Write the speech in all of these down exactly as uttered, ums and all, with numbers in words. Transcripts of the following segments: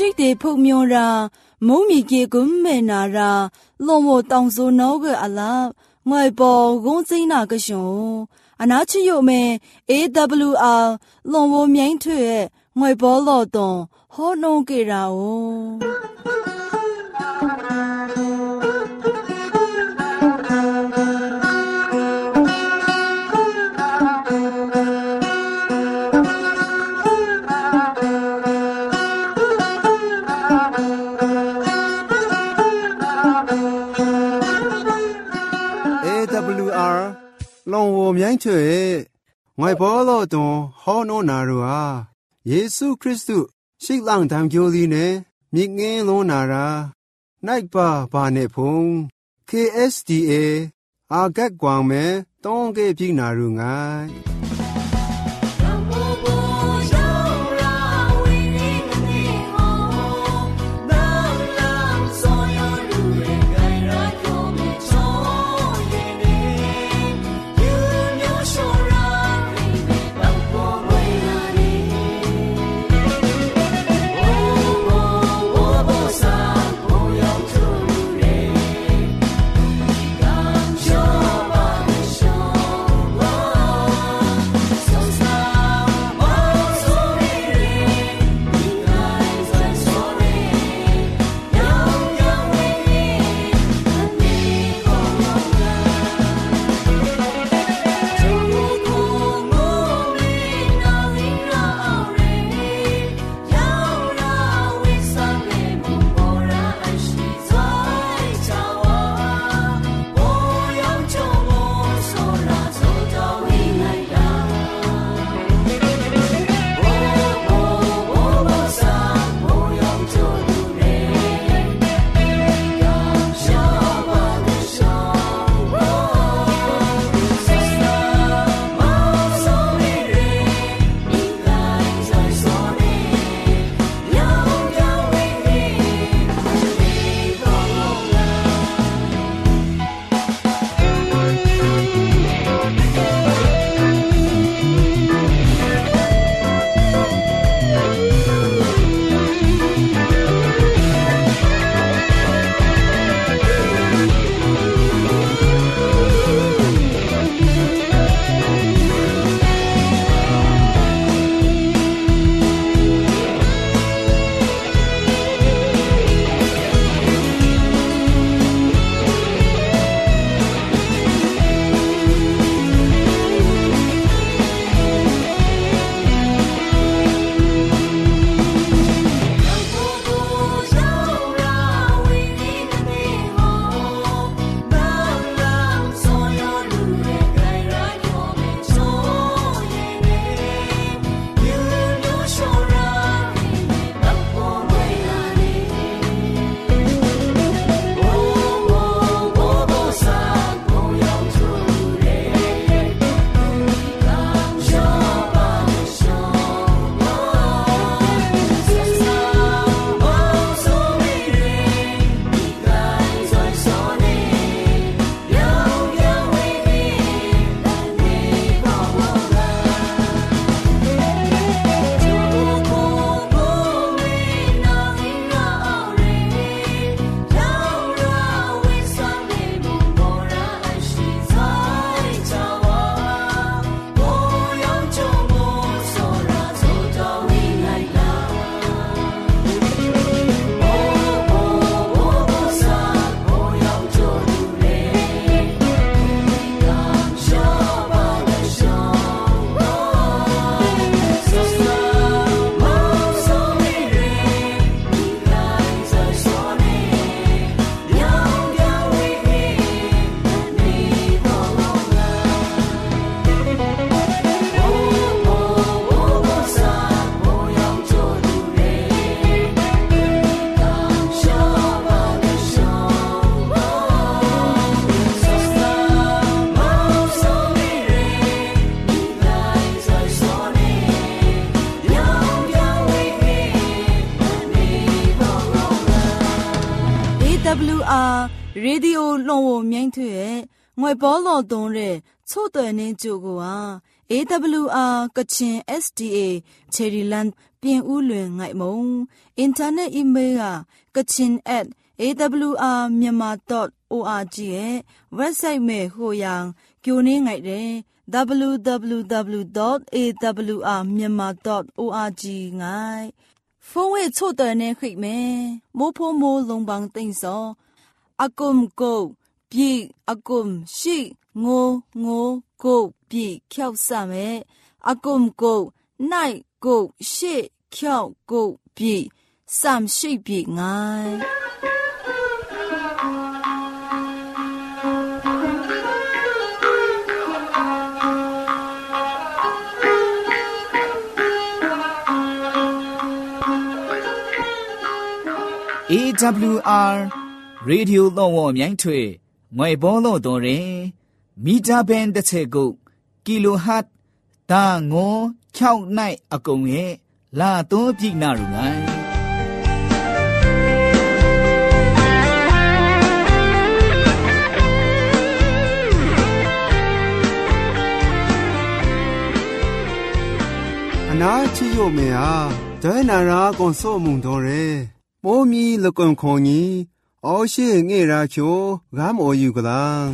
这的泡苗啦，某米给滚没拿啦，老母当初那个阿拉，外包公司那个熊，啊拿去有没 A W R 老母面推外包劳动，好弄给啦哦。 long wo myang chue ngoi bo lo don ho no na ru a Yesu Christu shik lang dam gyo li ne mi nge lo na ra nai ba ba ne phung K S D A a gat gwang me tong ge pi na ru ngai ရေဒီယိုလွန်ဝမြိုင်းထွေငွေဘောလော်တုံးတဲ့ချို့တဲ့နေကြိုကိုဟာ A W R ကချင် S D A ချယ်ရီလန်ပပြင်ဦးလွင်ငိုက်မုံအင်တာနက်အီးမေးလ်က kachin at a w r myanmar dot org ရဲ့ website မဲ့ဟိုယံကျိုနေငိုက်တယ် w w w dot a w r myanmar dot org ငိုက်ဖုန်းဝဲချို့တယ်နေခိမဲမိုးဖိုးမိုးလုံးပန်းတိန်စောအကုမ်ကိုပြေအကုမ်ရှိငိုငိုကိုပြေခေါက်စမဲအကုမ်ကိုနိုင်ကိုရှေခေါက်ကိုပြေစမ်ရှိပြေငိုင်း A W R Radio တော့ဝမြိုင်းထွေငွေဘောလို့တော့ရင်မီတာဘန်တစ်ချက်ကိုကီလိုဟတ်ဒါငို၆နိုင်အကုံရဲ့လာတော့ပြိနာရူငိုင်းအနာချီယိုမေဟာဒဲနာရာကွန်ဆိုမုန်တော်ရဲမိုးမီလကွန်ခွန်ကြီးအော်ရှိငေရာချိုဂမ်းအော်ယူကလား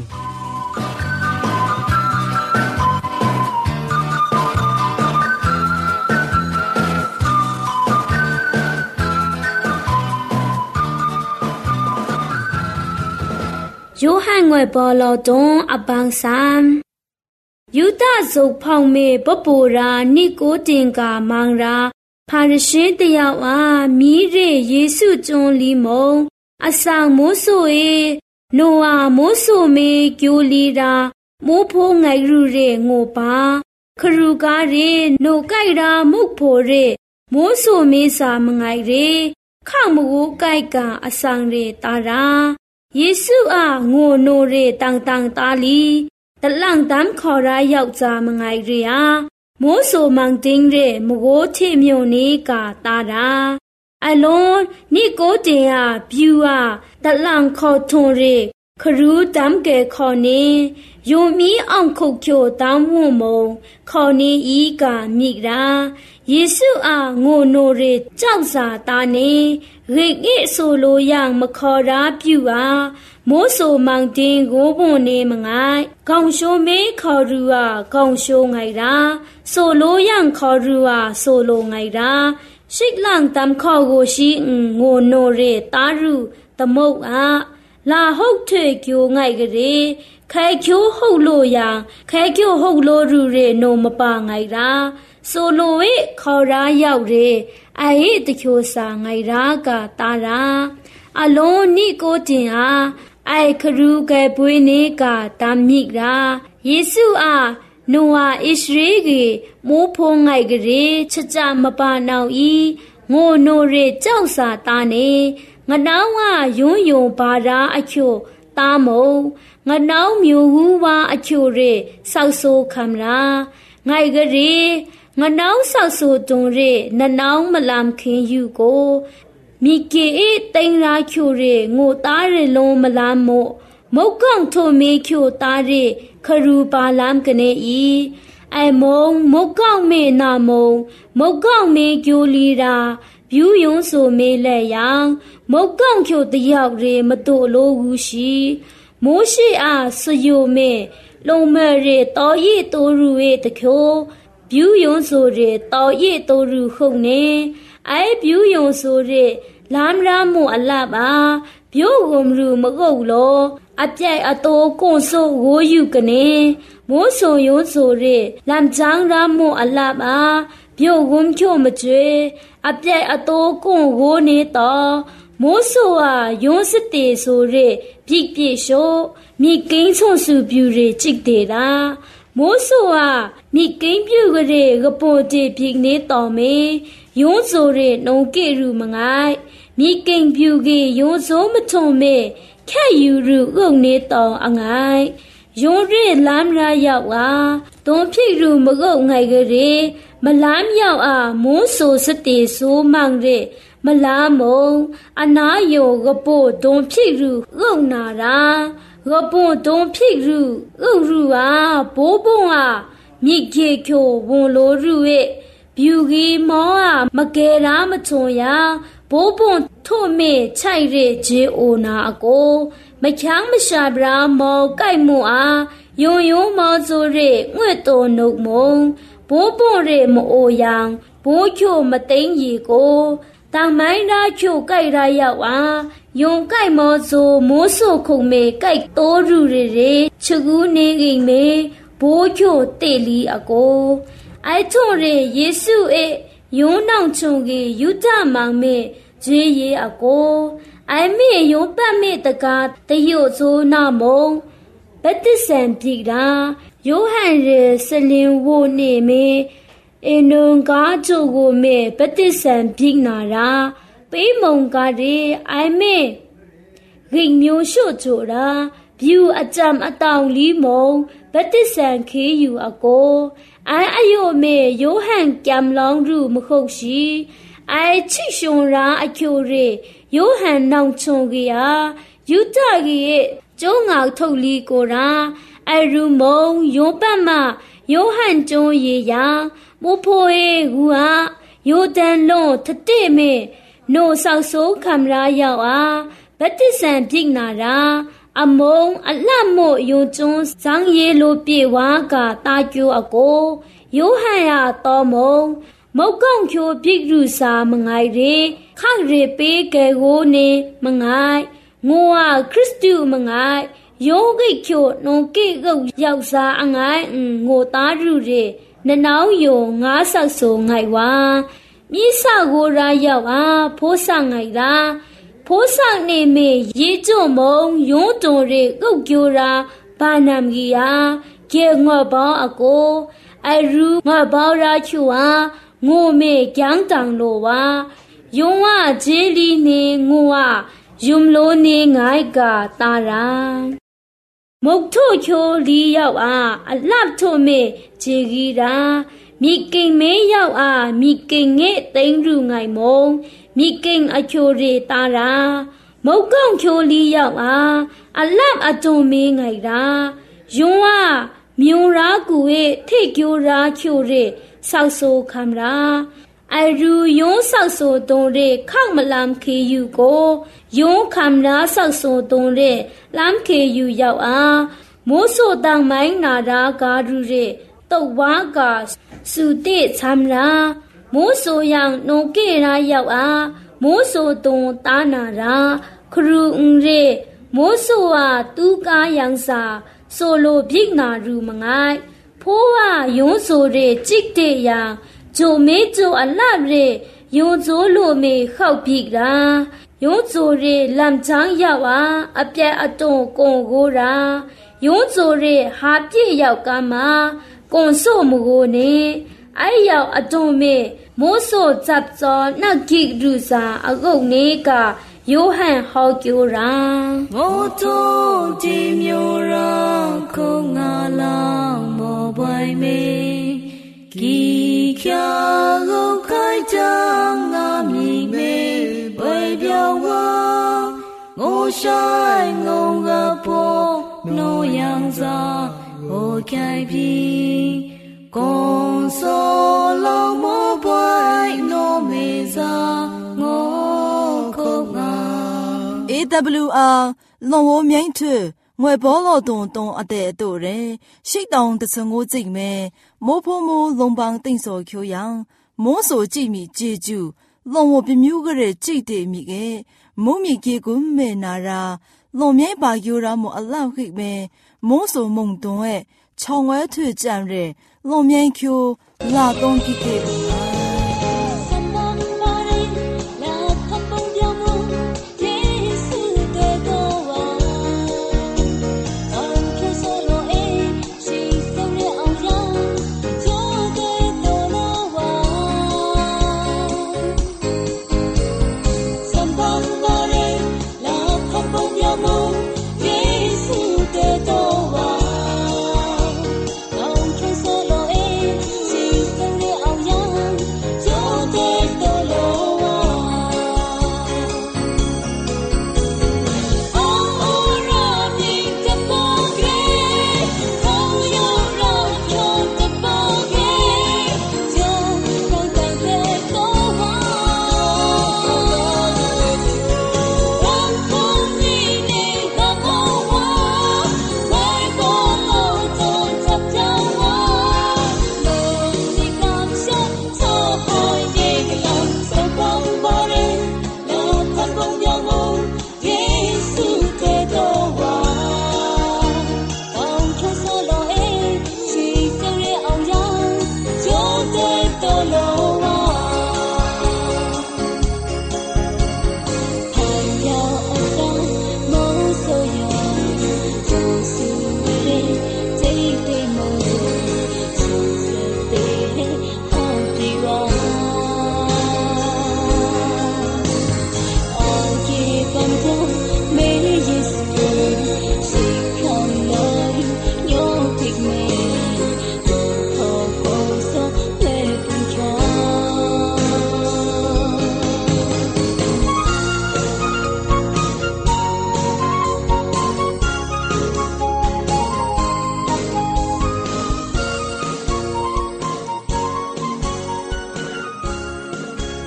约翰外保罗中阿邦山犹大族泡妹不不然尼古丁嘎忙ra帕日神的要啊米日耶稣中里蒙阿桑摩索诶诺啊摩索妹九里ra摩婆爱入日我巴可如嘎日诺盖ra木婆日摩索妹啥么爱日看不盖嘎阿桑日达ra耶稣啊我诺日当当达里ตะลังตามขอรายယောက်ျားမငိုင်ရီယာမိုးဆိုမောင်တင်းရဲ့မကိုးထမြို့နေကတာတာအလုံးနိကိုတင်ဟာပြူဟာတလန်ခေါ်ထွန်ရဲခရူးတမ်ကဲခေါ်နေယုံမီအောင်ခုတ်ချိုတောင်းဝွန်မုံခေါ်နေဤကမိရာယေစုအားငိုနိုရဲကြောက်စာတာနေရိတ်အိဆိုလိုရမခေါ်ရာပြူဟာမိုးဆိုမောင်တင်းကိုဘွန်နေမငိုင်ကောင်းရှိုးမေးခေါ်ရူဟာကောင်းရှိုးငိုင်ရာဆိုလိုရခေါ်ရူဟာဆိုလိုငိုင်ရာရှိတ်လန့်တမ်ခေါ်ကိုရှိငိုနိုရဲတာရူတမုတ်အားလာဟုတ်ထွေကျိုငိုင်ကလေးခဲကျိုဟုတ်လို့ရခဲကျိုဟုတ်လို့ရူရဲနိုမပါငိုင်ရာဆိုလိုဝဲခေါ်ရာရောက်ရဲအဲ့တချိုစာငိုင်ရာကတာရာအလုံးနိကိုတင်ဟာအိုက်ခရူကဲပွေးနေကတမ်မိရာယေစုအားနိုဝါဣသရေကြီးမိုးဖုံးငိုက်ကလေးချကြမပါနောက်ဤငိုနိုရဲကြောက်စာတာနေငနောင်းဝယွန်းယွန်ဘာရာအချိုတာမုံငနောင်းမျိုးဟူဝါအချိုရဲဆောက်ဆိုးခမ်ရာငိုက်ကလေးငနောင်းဆောက်ဆိုးတွန်ရဲနနောင်းမလမ်ခင်ယူကိုမိကေတိန်ရာချိုရဲငိုသားရလုံးမလမ်မို့မုတ်ကောင်ထိုမေချိုသားရဲခရူပါလမ်ကနေဤအမုံမုတ်ကောင်မေနာမုံမုတ်ကောင်မေကျိုလီရာပြူးယွန်းဆိုမေလဲယောင်မုတ်ကောင်ချိုတယောက်ရဲမတို့လိုဟုရှိမိုးရှိအားစယိုမေလုံမရဲတော်ရည်တိုရူရဲ့တခိုးပြူးယွန်းဆိုရဲတော်ရည်တိုရူခုန်နေအဲပြူးယွန်းဆိုရဲလမ်းရမှုအလပါပြိုးဝုံရူမကုတ်လောအပြိုက်အတိုးကွန်ဆိုဝိုးယူကနေမိုးဆုံယွန်းဆိုရဲလမ်းချမ်းရမှုအလပါပြိုးဝုံချိုမကျွေအပြိုက်အတိုးကွန်ဝိုးနေတော့မိုးဆိုဟာယွန်းစတေဆိုရဲပြိပြိရှို့မိကိန်းဆုံစုပြူရဲချစ်တေတာမိုးဆိုဟာမိကိန်းပြူကလေးကပွန်တေပြိနေတော်မေယွန်းဆိုရဲနှုံကေရူမငိုက်မိကိန်းပြူကေယွန်းစိုးမထုံမေခက်ယူရူငုံနေတော်အငိုက်ယွန်းရဲလမ်းရာရောက်အားတွန်ဖြစ်ရူမကုတ်ငိုက်ကလေးမလမ်းရောက်အားမိုးဆိုစတေဆိုးမောင်ရဲမလားမုံအနာယောကပို့တွန်ဖြစ်ရူငုံနာရာကပွန်တွန်ဖြစ်ရူငုံရူအားဘိုးဘုံအားမိကေချိုဝန်လိုရူရဲ့ဗျူကြီးမောအားမကယ်ရာမချုံရာဘိုးပွန်ထို့မေချိုက်ရဲဂျေအိုနာအကိုမချမ်းမရှာဗရာမောကိုက်မှုအားယုံယုံမောဆိုရဲငွေ့တော်နှုတ်မုံဘိုးပွန်ရဲမအိုယံဘိုးချိုမသိန်းကြီးကိုတောင်မိုင်းသားချိုကိုက်ရရောက်အားယုံကိုက်မောဆိုမိုးဆုခုံမေကိုက်တိုးရူရဲရဲချူကူနေကိမေဘိုးချိုတေလီအကိုအိုက်ထုံရဲယေစုအေယုံနောင်ချုံကြီးယူဒမောင်မေဂျေရီအကိုအိုင်မေယုံပတ်မေတကားတယိုဇိုနာမုံဘတ်တဆန်ပြီတာယောဟန်ရဲစလင်ဝိုနေမေအနုံကားချိုကိုမေဘတ်တဆန်ပြီနာရာပေးမုံကားရဲအိုင်မေဂိမျိုးရှို့ချိုရာဗျူအကြမ်အတောင်လီမုံဘတ်တဆန်ခေးယူအကိုအိုင်အယိုမေယောဟန်ကမ်လောင်ရူမခုတ်ရှိအိုင်ချိရှုံရာအချိုရဲယောဟန်နောင်ချုံကြီးယာယူတကြီးရဲ့ကျုံးငေါထုတ်လီကိုရာအရူမုံယောပတ်မယောဟန်ကျုံးရီယာမိုးဖိုအေဟူဟာယောဒန်လွန်ထတိမေနိုဆောက်ဆိုးခမရာရောက်အားဗတ္တိဆန်ပြိနာရာအမုံအလှမို့ယုံကျွန်းဇန်းရီလိုပြေဝါကတာကျိုအကိုယောဟန်ရတော်မုံမုတ်ကောင်းချိုပြိရုစာမငိုင်ရေခန့်ရေပေးကဲကိုနေမငိုင်ငိုဟာခရစ်တုမငိုင်ယောဂိချိုနုံကိကုတ်ရောက်စားအငိုင်ငိုသားရူရေနနောင်းယုံငါးဆောက်ဆိုငိုင်ဝါမိဆကိုရာရောက်အားဖိုးဆငိုင်ရာဖိုးဆနေမေရေကျုံမုံယုံတုံရေကုတ်ကျိုရာဘာနမ်ကြီးယာကျေငေါပေါအကိုအရူငေါပေါရာချူဟာငိုမေကျန်းတန်လိုဝါယုံဝဂျေလီနေငိုဝယုံလိုနေငိုင်ကတာရာမုတ်ထို့ချိုလီရောက်အားအလှထို့မေဂျေဂီရာမိကိန်မေရောက်အားမိကိန်ငဲ့သိန်းရူငိုင်မုံမိကိန်အချိုရေတာရာမုတ်ကောင်းချိုလီရောက်အားအလှအတုံမေငိုင်ရာယုံဝမြုံရာကူရဲ့ထိတ်ကျိုရာချိုရဲဆောက်ဆိုခမ်ရာအရူယုံဆောက်ဆိုတုံရဲခောက်မလမ်ခေယူကိုယုံခမ်ရာဆောက်ဆိုတုံရဲလမ်ခေယူရောက်အားမိုးဆိုတောင်မိုင်းနာရာကာရူရဲတုတ်ဝါကစုတိချမ်ရာမိုးဆိုယံနုံကေရာရောက်အားမိုးဆိုတုံတာနာရာခရူအုံရဲမိုးဆိုဝါတူကာယံစာဆိုလိုပြိနာရူမငိုင်ဖိုးဝယုံဆိုရဲจิกတေယံဂျိုမေဂျိုအလှရဲယုံဇိုလိုမေခောက်ပြိရာယုံဇိုရဲလမ်ချန်းရောက်အားအပြက်အတုံကွန်ကိုရာယုံဇိုရဲဟာပြည့်ရောက်ကမှာကွန်ဆိုမကိုနေအဲ့ရောက်အတုံမေမိုးဆိုဇပ်ဇောနဂိရူစာအကုတ်နေကယောဟန်ဟောကျိုရာမိုးတိုးဒီမျိုးရာခုံငါလောင်မောပွိုင်မေကီချာကိုခိုင်ချာငါမြည်မေဘွေပြောင်းဝါငိုဆိုင်ငုံကပေါ်နိုးယံစာဟိုခိုင်ပြီကွန်ဆိုလောင်မောပွိုင်နိုးမေစာငိုခုံငါ အေ ဒဘလျူ အာ လုံဝမြိုင်းထွငွေဘောလောတုံတုံအတဲ့တို့ရဲရှိတောင်တဆငိုကြိတ်မဲမိုးဖိုးမိုးလုံပန်းတိန့်စော်ချိုယံမိုးဆိုကြည့်မိကြေကျူလုံဝပြမျိုးကတဲ့ကြိတ်တဲ့မိကဲမုံမိကေကွမဲနာရာလုံမြိုင်းပါယိုရာမအလောက်ခိမဲမိုးဆိုမုံတုံရဲ့ချောင်းဝဲထွကြံရဲလုံမြိုင်းချိုလာတုံးကိကေဘူး Hãy subscribe cho kênh Ghiền Mì Gõ để không bỏ lỡ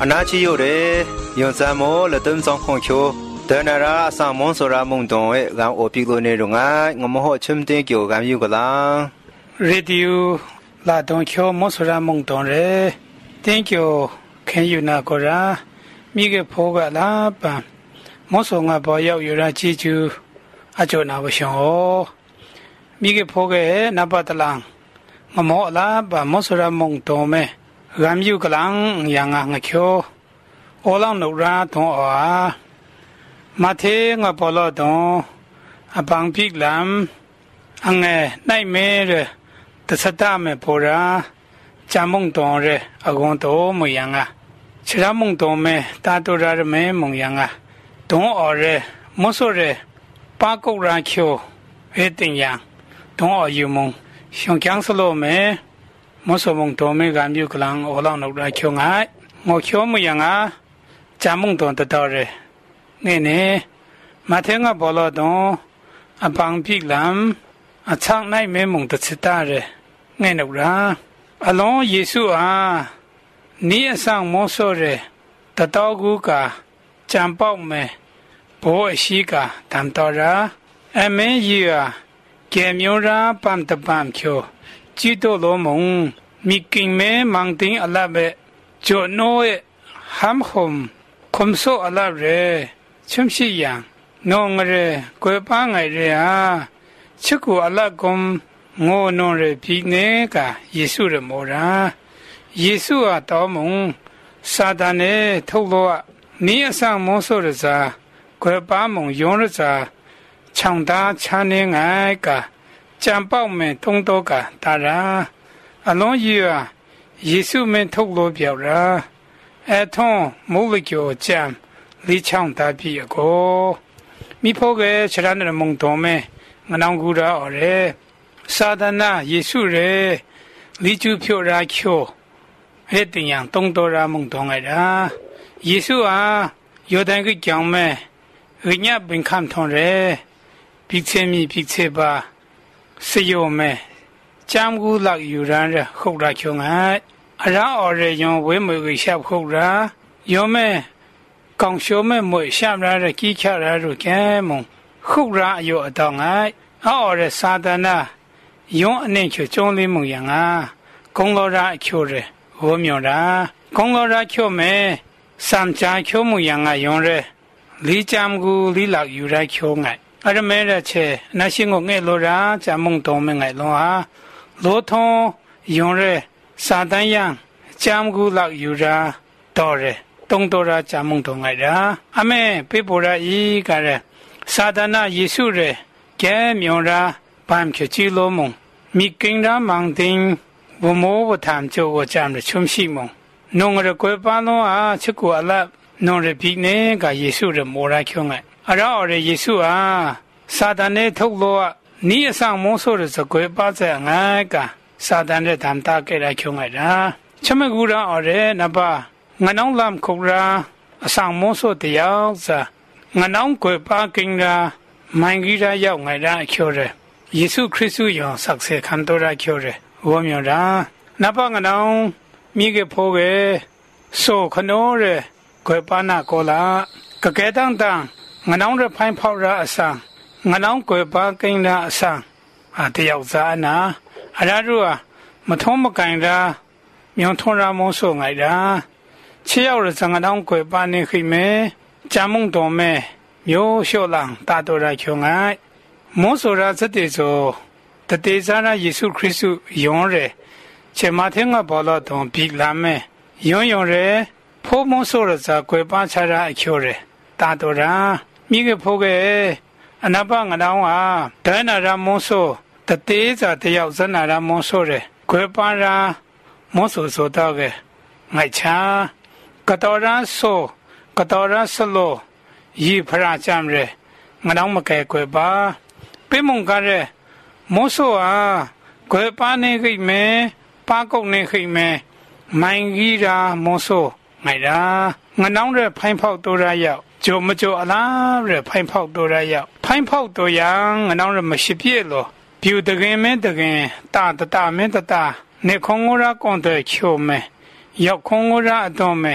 အနာချီရိုတဲ့ယွန်စံမောလတုံဆောင်ခွန်ချိုတနရာအစာမွန်ဆိုရာမုံတုံရဲ့ကံအိုပိလိုနေတော့ငါငမဟောချုံတင်ကျော်ကံယူကလားရေဒီယိုလာတုံချိုမွန်ဆိုရာမုံတုံရဲတင်ကျော်ခင်ယူနာကိုရာမိကဖိုးကလာပန်မောဆောငါဘောရောက်ယူရာချီချူအချိုနာဝရှောမိကဖိုးကနပတလန်ငမောလာပမောဆိုရာမုံတုံမဲကံယူကလန်ယငါငချိုအောလောင်းနုရာထုံအာမထေငါပေါ်လို့တော့အပန်းပိလမ်အငဲနိုင်မဲတသတမဲပေါ်ရာဂျမုံတော်ရဲအကွန်တော်မယငါချရမုံတော်မဲတာတော်ရမဲမုံယငါတုံးအော်ရဲမောဆိုရဲပါကုတ်ရာချိုဟဲတင်ယတုံးအော်ယူမုံရှင်ကျန်းစလို့မဲမောဆိုမုံတော်မဲကံပြုကလန်အောလောင်းနုရာချိုငါငေါချိုမယငါဂျမုံတော်တော်ရဲနေနေမထေငါဘောလို့တော့အပန်းပိလမ်အချောင်းနိုင်မဲမုံတချတာရဲငဲ့နုရာအလုံးယေရှုအားနီးအဆောင်မောဆိုရဲတတော်ကူကကြံပေါက်မဲဘောအရှိကတမ်တော်ရာအမင်းကြီးအားကဲမျိုးရာပမ်တပမ်ချိုជីတိုလိုမုံမိကင်းမဲမန်တင်းအလဘဲဂျိုနိုဟမ်ခုမ်ခုမ်ဆိုအလရဲချွမ်ရှိယံနောငရဲကွယ်ပန်းငယ်ရဲဟာချစ်ကိုအလကုံငိုနုံရဲပြီးနေကယေရှုရမောရာယေရှုဟာတော်မုံစာတန်နဲ့ထုတ်လို့နီးအဆောင်မောဆိုရစာကွယ်ပန်းမုံယုံရစာချောင်းသားချမ်းနေငိုင်ကကြံပေါက်မယ်ထုံတော့ကတာရာအလုံးကြီးဟာယေရှုမင်းထုတ်လို့ပြောရာအထုံးမိုးလကျော်ကြံလီချောင်းတာပြီအကိုမိဖို့ကချရနမုံတော်မဲငနောင်ကူရာအော်ရဲသာသနာယေရှုရဲလီကျူဖြိုရာချိုဟဲ့တင်ယံတုံတော်ရာမုံတော်ငါရာယေရှုဟာယောဒန်ကကြောင်မဲဝိညာဉ်ပင်ခံထုံရဲပိချေမီပိချေပါစေယောမဲချမ်ကူလောက်ယူရန်ခုတ်ရာချိုငါအရာအော်ရဲယွန်ဝဲမွေကိုရှောက်ခုတ်ရာယောမဲကောင်ရှုံးမဲ့မွေရှာမရတဲ့ကြီးချရတို့ကဲမုံခုရာအယောအတော်ငိုင်အော်ရစာတနာယုံအနေချွကျုံးလေးမုံရငါကုံလောရာအချိုရဲဟောမြော်တာကုံလောရာချိုမဲစမ်ချာချိုမုံရငါယုံရဲလီချမ်ကူလီလောက်ယူရိုက်ချိုငိုင်အရမဲရချေနာရှင်ကိုငဲ့လောရာဂျမုံတော်မဲငိုင်လောဟာလောထုံးယုံရဲစာတန်ယံချမ်ကူလောက်ယူရာတော်ရဲတုံတော်ရာဂျမုံတော်ငိုင်ရာအမေပေပေါ်ရာဤကရဲသာသနာယေရှုရဲကဲမြောရာပမ်ချချီလိုမုံမိကင်းရာမန်တင်ဘမောဝထမ်ချိုဝချမ်ရချုံရှိမုံနုံရကွယ်ပန်းလုံးအားချစ်ကိုအလပ်နုံရပိနေကယေရှုရမောရာချုံငိုင်အရောရယေရှုအားသာသနာထုတ်လို့နီးအဆောင်မောဆိုရစကွယ်ပါစေငိုင်ကသာသနာတမ်တာကဲရာချုံငိုင်ရာချမကူရာအော်ရဲနပါငနောင်းလမ်ခုရာအဆောင်မောဆိုတရားစာငနောင်းကွယ်ပါကင်းရာမိုင်ကြီးရာရောက်ငိုင်ရာအချိုရဲယေရှုခရစ်သူယောဆက်ဆေခံတော်ရာချိုရဲဝေါမြော်ရာနပါငနောင်းမိကေဖိုးကေဆိုခနိုးရဲကွယ်ပါနာကောလာကကဲတန်တန်ငနောင်းရဖိုင်ဖောက်ရာအစံငနောင်းကွယ်ပါကင်းရာအစံအတယောက်စားနာအရာတို့ဟာမထုံးမကင်ရာမြောင်ထွန်ရာမောဆိုငိုင်ရာချေရောက်ရစငနောင်းကွယ်ပါနေခိမဲဂျမုံတော်မဲမျိုးလျှော့လန်တာတော်ရာချုံငိုင်မောဆိုရာစတဲ့ဆိုတတေဇာနာယေရှုခရစ်သူယွန်ရဲချေမထေငါဘောလို့တုံပြီလာမဲယွန်ယွန်ရဲဖိုးမောဆိုရစာကွယ်ပါချရာအချိုရဲတာတော်ရာမိကဖိုးကအနာပငနောင်းဟာဒဲနာရာမောဆိုတတေဇာတယောက်ဇနာရာမောဆိုရဲကွယ်ပါရာမောဆိုဆိုတော့ကငိုက်ချာကတော်ရာဆိုကတော်ရာဆလိုยีพระจามเรငနောင်းမကဲကွယ်ပါပိမုံကရဲမောဆိုအားကွယ်ပါနေခိမဲပါကုတ်နေခိမဲမိုင်ကြီးရာမောဆိုငိုင်ရာငနောင်းရဲဖိုင်ဖောက်တော်ရရောက်ဂျိုမဂျိုအလားရဲဖိုင်ဖောက်တော်ရရောက်ဖိုင်ဖောက်တော်ရငနောင်းရဲမရှိပြည့်လို့ပြူတကင်မဲတကင်တာတတမဲတတနေခုံငိုရာကွန်တဲ့ချိုမဲရောက်ခုံငိုရာအတော်မဲ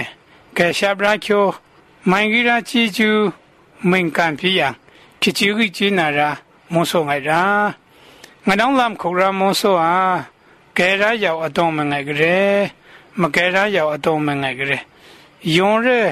给下边就买给他记住敏感皮样，去就个就那ra莫说爱ra，我当làm khổ ra莫说啊，给他要阿东们爱个嘞，么给他要阿东们爱个嘞，用着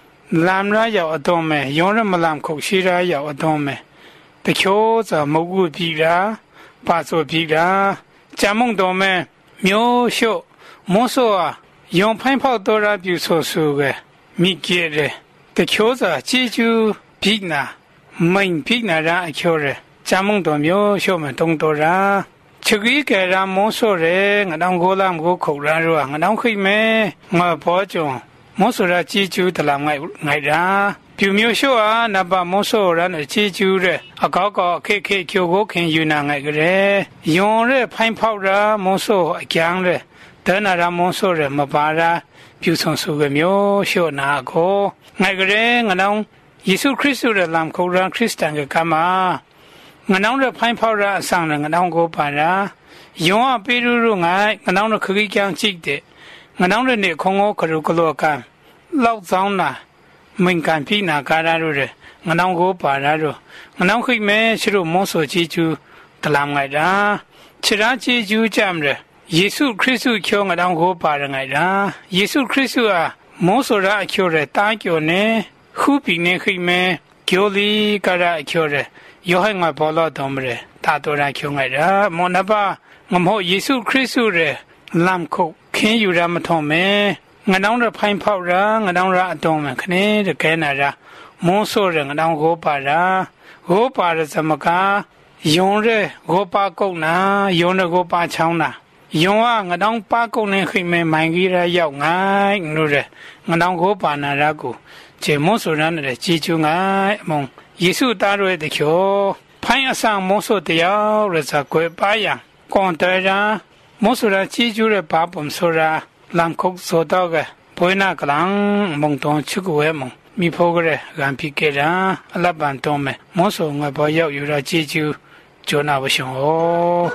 làm ra要阿东们，用着么làm khổ西ra要阿东们，的瞧着蘑菇皮ra，把做皮ra，加蒙东们苗小莫说啊。用喷泡多了，比如说说个米结的，的敲着记住皮呢，门皮呢让敲着，咱们都苗小们懂多啦。这个一个让莫说嘞，我当过啦，我口啦是吧？我当会没，我保证莫说啦，记住的啦，我爱啦。比如苗小啊，那把莫说啦，那记住的，啊搞搞开开敲过看有哪爱个嘞，用了喷泡啦，莫说讲嘞。等那让莫说人么把啦，比如从说个苗小那个，那个人我能耶稣基督的làm khổ ra Christian个干嘛？我能这拍跑ra上人我能够把啦，用啊比如说我我能这可以讲记的，我能这你空我可是个罗干，老脏啦，敏感皮那干啦着，我能够把啦着，我能可以没吃着莫说记住的làm爱啦，吃上记住讲着。耶稣基督叫我当我把人爱啦，耶稣基督啊，莫说啦叫人打叫呢，后边呢可以咩叫你个啦叫人，要系我保罗同么大多人叫我啦，莫那把我冇耶稣基督的làm khổ，看有人么同咩，我当着拍跑啦，我当着同么，肯定就该那啦，莫说人我当我把啦，我把了怎么干？用着我把狗呢，用着我把枪呢。用啊，我当把工人去买买给他要爱，你说我当我把那那个，这莫说人的记住爱梦，耶稣打入的桥，攀呀上莫说的要了才过把样，光得上莫说人记住了把本说啦，làm khổ做到个，不那个人梦中去过梦，米破个人俺皮给人，老板多没，莫说我把要有了记住，就那不行哦。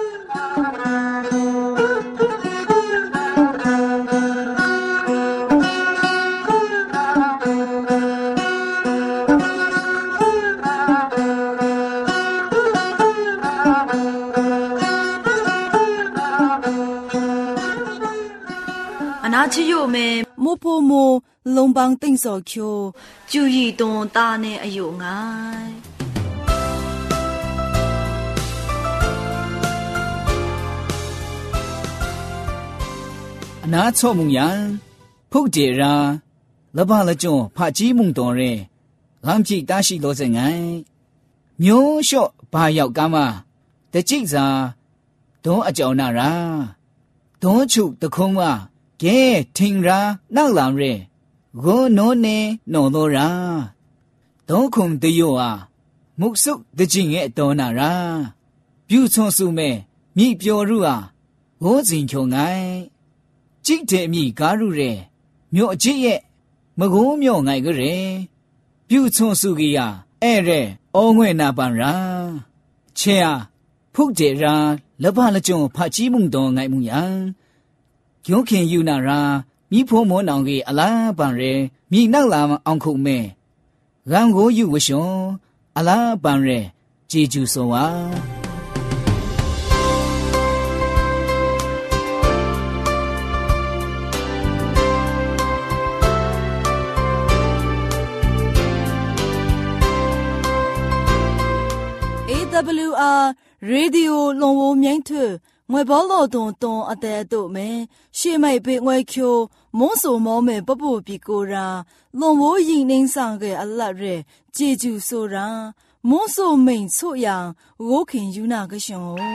拿起有没摸破摸龙帮顶手球，就一动大呢哎呦爱。 拿错梦样，扑街ra，老爸了就怕鸡梦多人，俺们大西多真爱，苗小把要干嘛？的记着，多阿叫那ra，多出的空啊。给听ra那làm re，我诺呢诺罗ra，都空的有啊，木树的经验多那ra，比如从树咩米表入啊，我真求爱，今天米加入re，苗节耶，么我苗爱个人，比如从树个呀，哎re，我我那帮ra，切啊，扑节ra，老爸了就怕鸡梦多爱梦样。有看有那ra，米婆莫那个阿拉帮人，米那拉昂口咩？俺我有个想，阿拉帮人这就说啊。 A W R Radio 龙王面头。我把劳动当阿呆都没，学妹被我求，莫说毛没不不比过啦，让我引领上个阿拉人，这就说啦，莫说没错样，我看有那个想哦。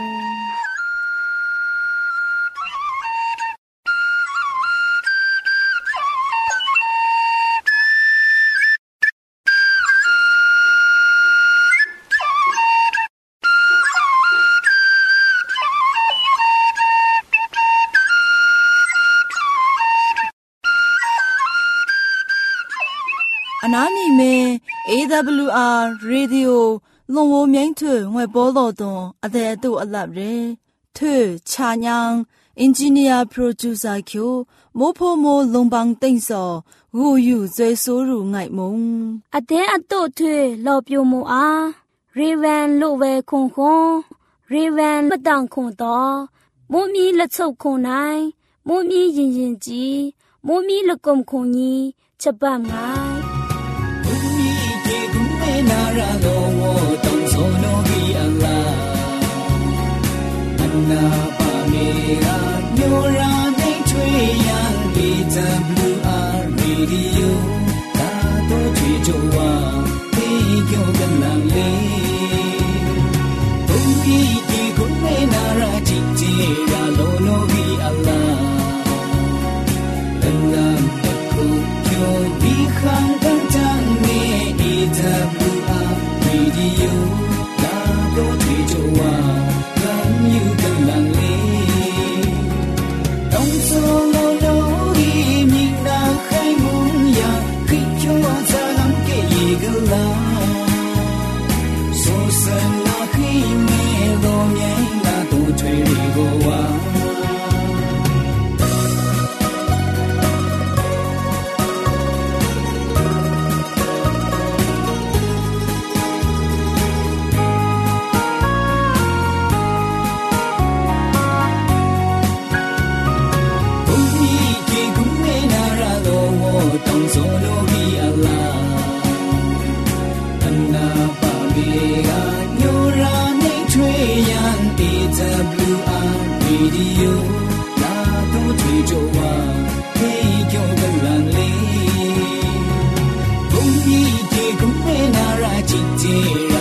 那你们 A W R Radio 龙我面头我报劳动阿呆都阿拉人头茶娘 Engineer Producer Q 莫破莫龙帮顶手ကိုယူကျွဲဆိုးရူငိုက်မုံအတဲ့အတော့ထွေလော်ပြိုမူအားရေဗန်လိုဝဲခွန်ခွန်ရေဗန်မတန်ခွန်တော့မုံမီလက်ချုပ်ခွန်နိုင်မုံမီရင်ရင်ကြီးမုံမီလကုံခွန်ကြီးချက်ပတ်ငိုင်းမုံမီကေကုမေနာရာလောဝတောင်စောနောဂီအလားအနာပါမေရာညောရာနေထွေရန်ဒီ ဒဘလျူ အာ Radio တာတော့ချွေချောဝါတေကျော်ကလန်လေးဘုံကြီးဒီကုမေနာရာချစ်ချေရာလောနောဂီအလားတန်လမ်တခုကျော်ဒီခံကန်ချန်နေ ဒဘလျူ အာ Radio တာတော့ချွေချောဝါလမ်းယူကလန်လေးတောင်စောလောလောဒီမိနာခိုင်မုံယာခိကျော်ဇာလမ်ကေယေဂလာဆိုဆန်လာခိမေလောမြိုင်လာတို့ထွေရီကိုဝါတောင်စောလိုဂီအလားအနာပါမေကညောရာနေထွေရန် ဒဘလျူ အာ Radio လာတော့ထွေကြဝါခေကျော်ကလန်လေးဘုံကြီးကေကုမေနာရာချစ်ချေ